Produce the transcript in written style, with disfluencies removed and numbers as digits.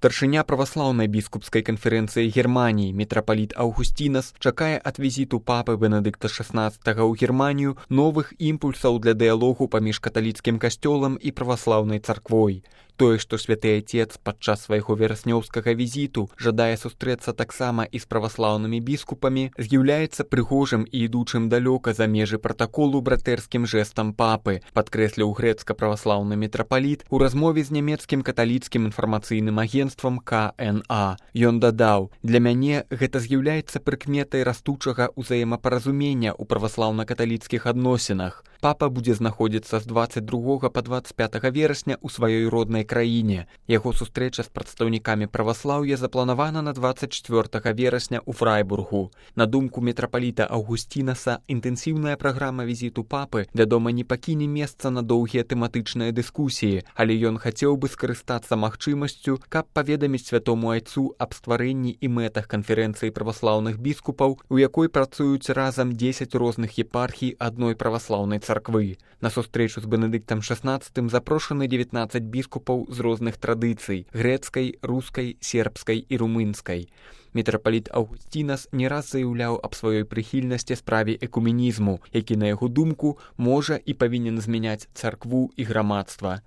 Старшыня праваслаўнай біскупскай канферэнцыі Германіі мітрапаліт Аўгусцінас чакае ад візіту папы Бенедыкта XVI ў Германію новых імпульсаў для дыялогу паміж каталіцкім касцёлам і праваслаўнай царквой. Тое, што святы Отец падчас свайго вераснёўскага візіту жадае сустрэцца таксама і з праваслаўнымі біскупамі, з'яўляецца прыгожым і ідучым далёка за межы пратаколу братэрскім жэстам папы, падкрэсліў грэцка-праваслаўны мітрапаліт у размове з нямецкім каталіцкім інфармацыйным агенцтвам КНА. Ён дадаў: «Для мяне гэта з'яўляецца прыкметай растучага ўзаемапаразумення ў праваслаўна-каталіцкіх адносінах. Папа будзе знаходзіцца з 22 па 25 верасня ў сваёй роднай краіне. Яго сустрэча з прадстаўнікамі праваслаўя запланавана на 24 верасня ў Фрайбургу. На думку мітрапаліта Аўгусцінаса, інтэнсіўная праграма візіту папы, вядома, не пакіне месца на доўгія тэматычныя дыскусіі, але ён хацеў бы скарыстацца магчымасцю, каб паведаміць святому айцу аб стварэнні і мэтах канферэнцыі праваслаўных біскупаў, у якой працуюць разам 10 розных епархій адной праваслаўнай царквы. На сустрэчу з Бенедыктам XVI запрошаны 19 біскупаў з розных традыцый – грэцкай, рускай, сербскай і румынскай. Мітрапаліт Аўгусцінас не раз заяўляў аб сваёй прыхільнасці справе экуменізму, які, на яго думку, можа і павінен змяняць царкву і грамадства.